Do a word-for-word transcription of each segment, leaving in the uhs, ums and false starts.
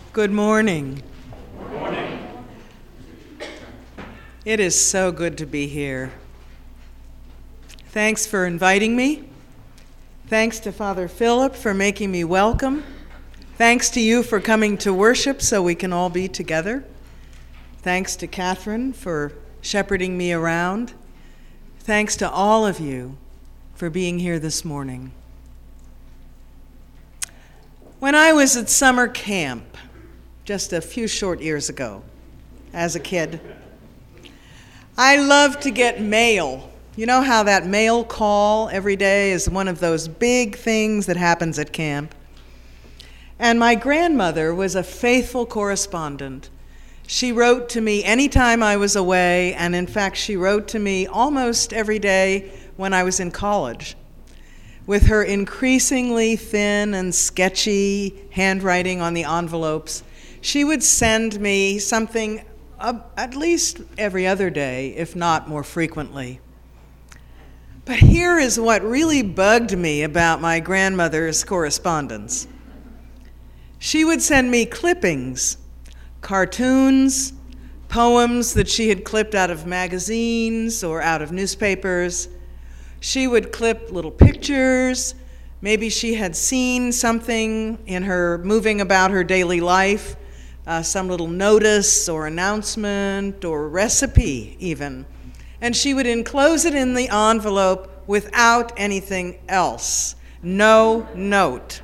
Good morning. Good morning. It is so good to be here. Thanks for inviting me. Thanks to Father Philip for making me welcome. Thanks to you for coming to worship so we can all be together. Thanks to Catherine for shepherding me around. Thanks to all of you for being here this morning. When I was at summer camp, just a few short years ago, as a kid, I loved to get mail. You know how that mail call every day is one of those big things that happens at camp? And my grandmother was a faithful correspondent. She wrote to me anytime I was away, and in fact, she wrote to me almost every day when I was in college. With her increasingly thin and sketchy handwriting on the envelopes, she would send me something uh, at least every other day, if not more frequently. But here is what really bugged me about my grandmother's correspondence. She would send me clippings, cartoons, poems that she had clipped out of magazines or out of newspapers. She would clip little pictures. Maybe she had seen something in her moving about her daily life, uh, some little notice or announcement or recipe even. And she would enclose it in the envelope without anything else. No note.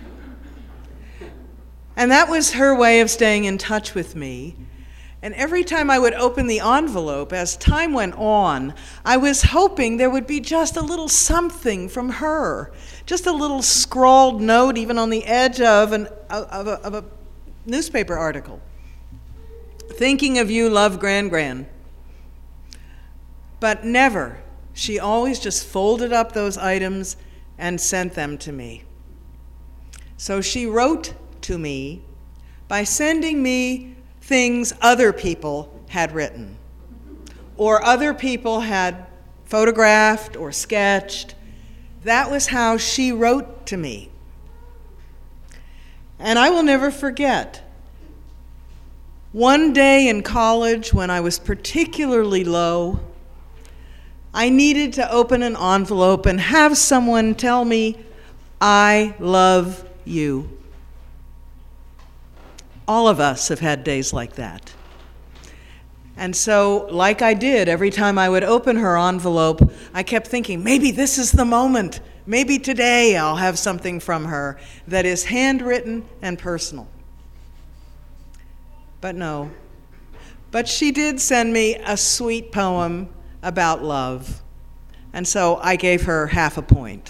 And that was her way of staying in touch with me. And every time I would open the envelope, as time went on, I was hoping there would be just a little something from her, just a little scrawled note, even on the edge of, an, of, a, of a newspaper article. Thinking of you, love, Gran-Gran. But never. She always just folded up those items and sent them to me. So she wrote to me by sending me things other people had written, or other people had photographed or sketched. That was how she wrote to me. And I will never forget, one day in college when I was particularly low, I needed to open an envelope and have someone tell me, I love you. All of us have had days like that. And so, like I did, every time I would open her envelope, I kept thinking, maybe this is the moment. Maybe today I'll have something from her that is handwritten and personal. But no. But she did send me a sweet poem about love. And so I gave her half a point.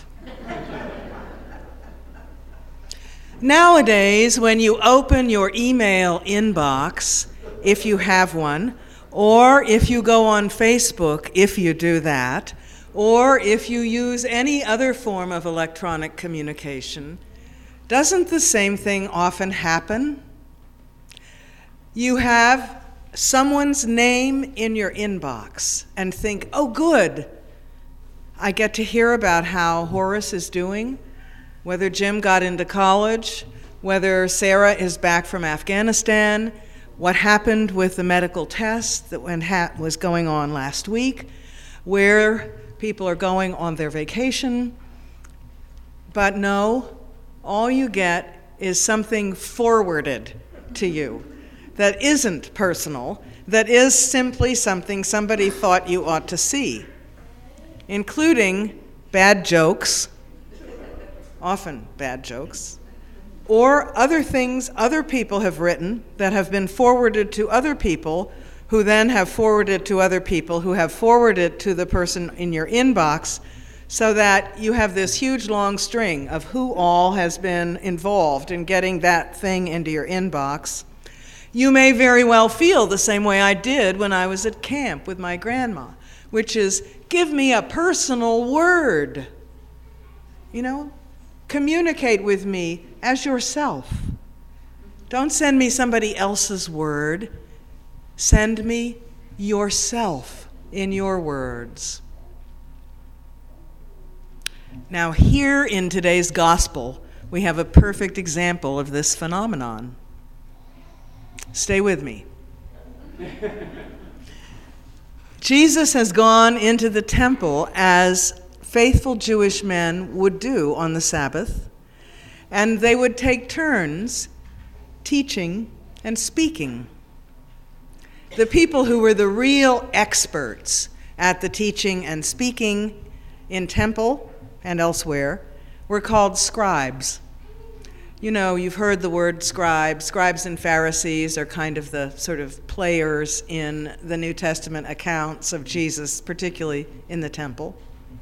Nowadays, when you open your email inbox, if you have one, or if you go on Facebook, if you do that, or if you use any other form of electronic communication, doesn't the same thing often happen? You have someone's name in your inbox and think, oh, good, I get to hear about how Horace is doing, whether Jim got into college, whether Sarah is back from Afghanistan, what happened with the medical test that was going on last week, where people are going on their vacation. But no, all you get is something forwarded to you that isn't personal, that is simply something somebody thought you ought to see, including bad jokes, often bad jokes, or other things other people have written that have been forwarded to other people who then have forwarded to other people who have forwarded to the person in your inbox, so that you have this huge long string of who all has been involved in getting that thing into your inbox. You may very well feel the same way I did when I was at camp with my grandma, which is, give me a personal word. You know, communicate with me as yourself. Don't send me somebody else's word. Send me yourself in your words. Now, here in today's gospel, we have a perfect example of this phenomenon. Stay with me. Jesus has gone into the temple as faithful Jewish men would do on the Sabbath, and they would take turns teaching and speaking. The people who were the real experts at the teaching and speaking in temple and elsewhere were called scribes. You know, you've heard the word scribe. Scribes and Pharisees are kind of the sort of players in the New Testament accounts of Jesus, particularly in the temple.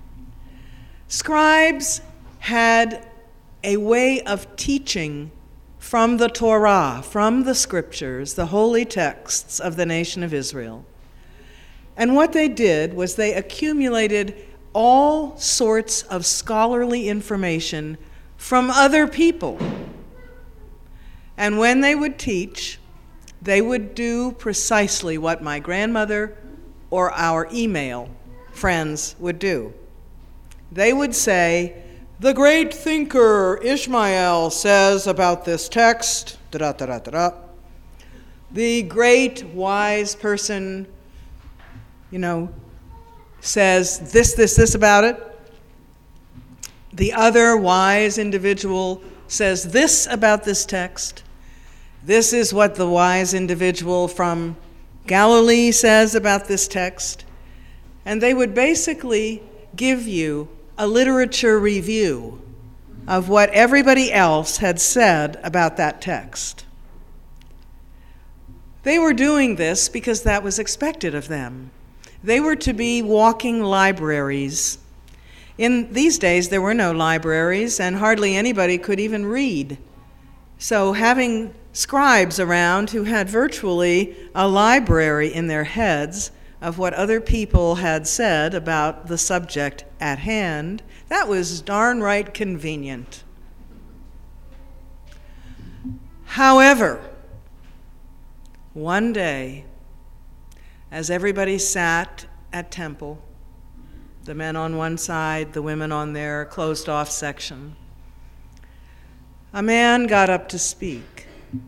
Scribes had a way of teaching from the Torah, from the scriptures, the holy texts of the nation of Israel. And what they did was they accumulated all sorts of scholarly information from other people. And when they would teach, they would do precisely what my grandmother or our email friends would do. They would say, the great thinker Ishmael says about this text, da-da-da-da-da-da. The great wise person, you know, says this, this, this about it. The other wise individual says this about this text. This is what the wise individual from Galilee says about this text. And they would basically give you a literature review of what everybody else had said about that text. They were doing this because that was expected of them. They were to be walking libraries. In these days, there were no libraries, and hardly anybody could even read. So having scribes around who had virtually a library in their heads of what other people had said about the subject at hand, that was darn right convenient. However, one day, as everybody sat at temple, the men on one side, the women on their closed-off section, a man got up to speak.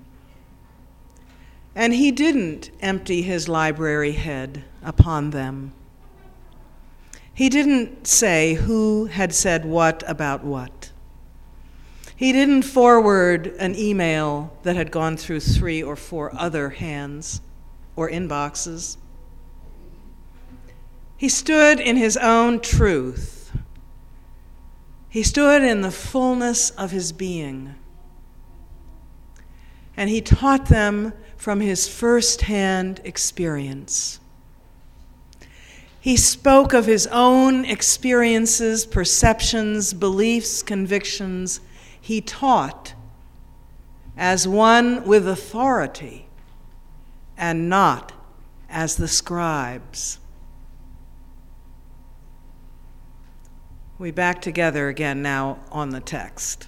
And he didn't empty his library head upon them. He didn't say who had said what about what. He didn't forward an email that had gone through three or four other hands or inboxes. He stood in his own truth. He stood in the fullness of his being. And he taught them from his first-hand experience. He spoke of his own experiences, perceptions, beliefs, convictions. He taught as one with authority and not as the scribes. We back together again now on the text.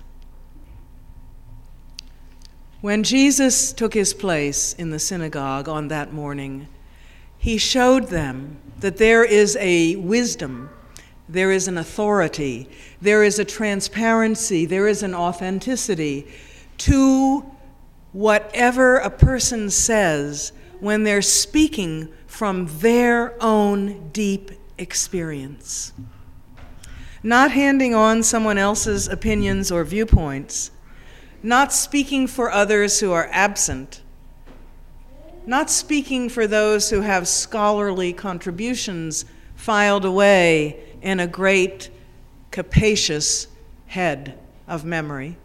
When Jesus took his place in the synagogue on that morning, he showed them that there is a wisdom, there is an authority, there is a transparency, there is an authenticity to whatever a person says when they're speaking from their own deep experience. Not handing on someone else's opinions or viewpoints, not speaking for others who are absent, not speaking for those who have scholarly contributions filed away in a great, capacious head of memory.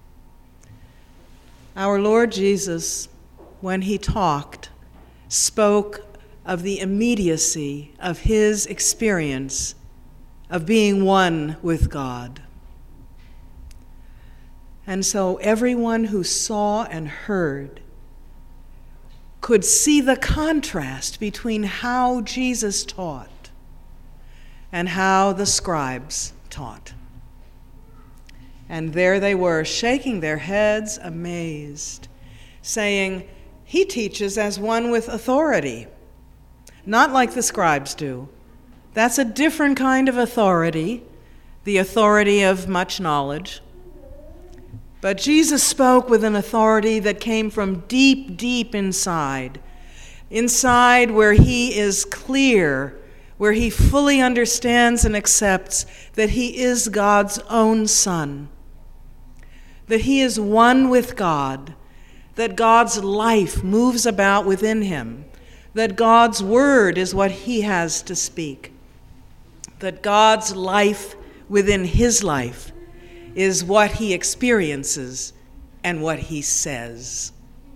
Our Lord Jesus, when he talked, spoke of the immediacy of his experience of being one with God. And so everyone who saw and heard could see the contrast between how Jesus taught and how the scribes taught. And there they were, shaking their heads, amazed, saying, "He teaches as one with authority, not like the scribes do." That's a different kind of authority, the authority of much knowledge. But Jesus spoke with an authority that came from deep, deep inside. Inside where he is clear, where he fully understands and accepts that he is God's own Son, that he is one with God, that God's life moves about within him, that God's word is what he has to speak, that God's life within his life is what he experiences and what he says.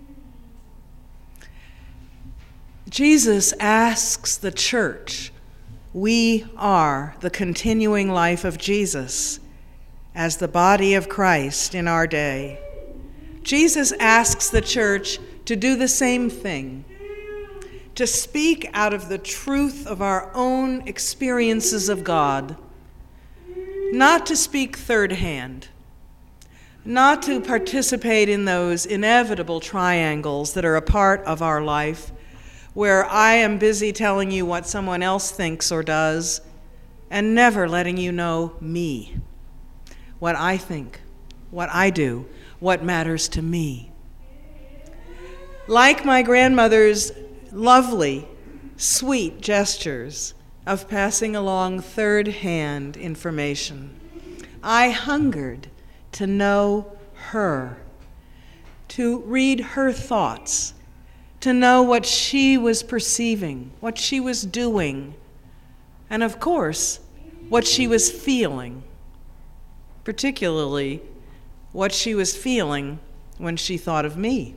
Jesus asks the church, we are the continuing life of Jesus as the body of Christ in our day. Jesus asks the church to do the same thing, to speak out of the truth of our own experiences of God, not to speak third hand, not to participate in those inevitable triangles that are a part of our life, where I am busy telling you what someone else thinks or does, and never letting you know me, what I think, what I do, what matters to me. Like my grandmother's lovely, sweet gestures of passing along third-hand information, I hungered to know her, to read her thoughts, to know what she was perceiving, what she was doing, and of course, what she was feeling, particularly what she was feeling when she thought of me.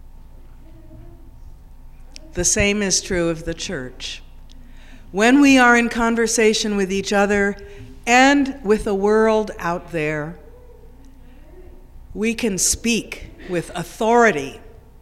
The same is true of the church. When we are in conversation with each other and with the world out there, we can speak with authority.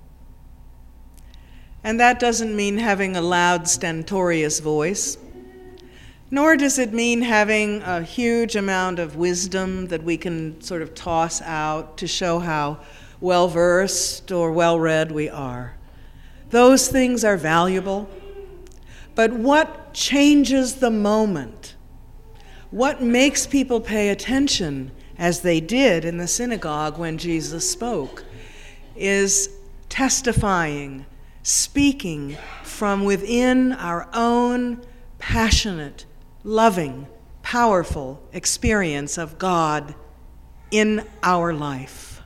And that doesn't mean having a loud, stentorious voice, nor does it mean having a huge amount of wisdom that we can sort of toss out to show how well-versed or well-read we are. Those things are valuable. But what changes the moment? What makes people pay attention, as they did in the synagogue when Jesus spoke, is testifying, speaking from within our own passionate, loving, powerful experience of God in our life.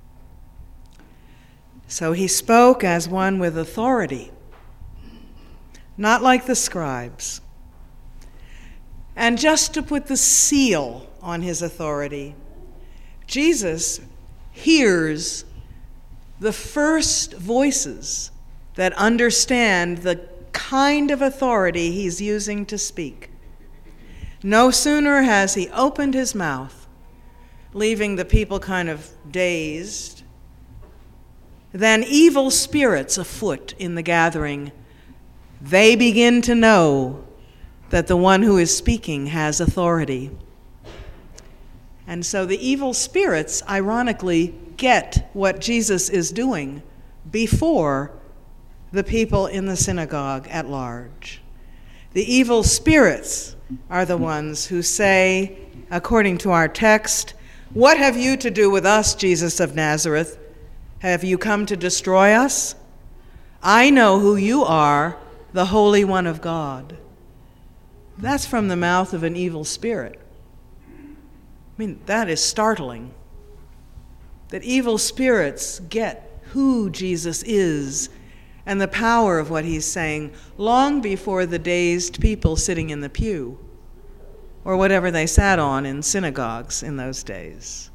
So he spoke as one with authority, not like the scribes. And just to put the seal on his authority, Jesus hears the first voices that understand the kind of authority he's using to speak. No sooner has he opened his mouth, leaving the people kind of dazed, than evil spirits afoot in the gathering, they begin to know that the one who is speaking has authority. And so the evil spirits, ironically, get what Jesus is doing before the people in the synagogue at large. The evil spirits are the ones who say, according to our text, "What have you to do with us, Jesus of Nazareth? Have you come to destroy us? I know who you are, the Holy One of God." That's from the mouth of an evil spirit. I mean, that is startling. That evil spirits get who Jesus is and the power of what he's saying long before the dazed people sitting in the pew or whatever they sat on in synagogues in those days.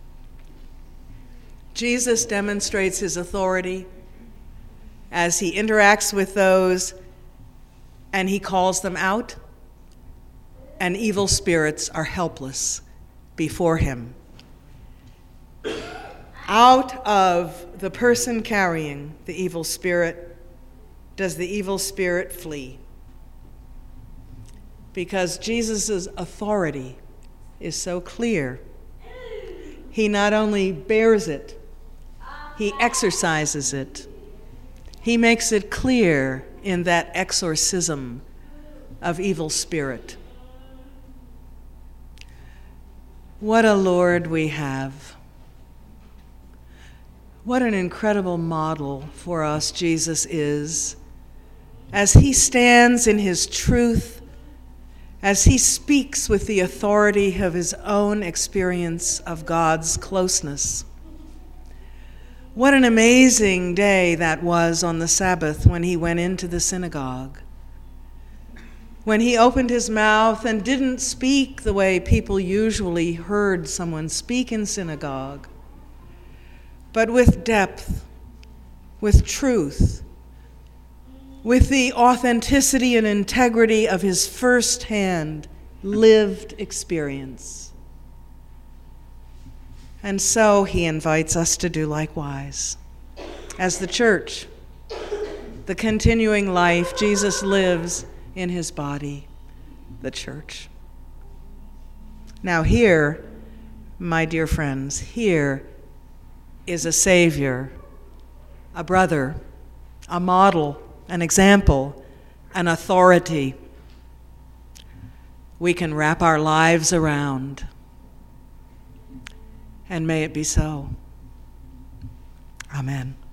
Jesus demonstrates his authority as he interacts with those and he calls them out, and evil spirits are helpless before him. Out of the person carrying the evil spirit does the evil spirit flee. Because Jesus' authority is so clear, he not only bears it, he exercises it. He makes it clear in that exorcism of evil spirit. What a Lord we have. What an incredible model for us Jesus is, as he stands in his truth, as he speaks with the authority of his own experience of God's closeness. What an amazing day that was on the Sabbath when he went into the synagogue, when he opened his mouth and didn't speak the way people usually heard someone speak in synagogue, but with depth, with truth, with the authenticity and integrity of his first-hand lived experience. And so he invites us to do likewise. As the church, the continuing life Jesus lives in his body, the church. Now here, my dear friends, here is a Savior, a brother, a model, an example, an authority we can wrap our lives around. And may it be so. Amen.